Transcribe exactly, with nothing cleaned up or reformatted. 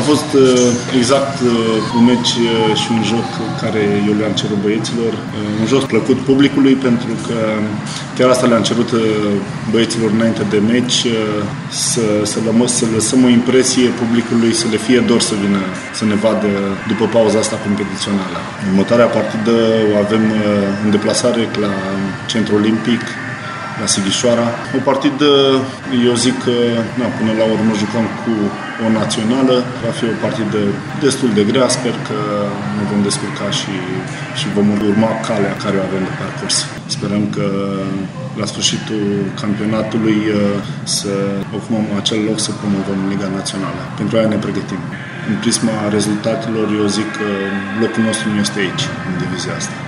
A fost exact un meci și un joc care eu le-am cerut băieților. Un joc plăcut publicului, pentru că chiar asta le-am cerut băieților înainte de meci, să, să, lămă, să lăsăm o impresie publicului, să le fie dor să vină să ne vadă după pauza asta competițională. Următoarea partidă o avem în deplasare la Centrul Olimpic, la Sighișoara. O partidă, eu zic că na, până la urmă jucăm cu o națională. Va fi o partidă destul de grea. Sper că ne vom descurca și, și vom urma calea care o avem de parcurs. Sperăm că la sfârșitul campionatului să ocupăm acel loc, să promovăm Liga Națională. Pentru aia ne pregătim. În prisma rezultatelor, eu zic că locul nostru nu este aici, în divizia asta.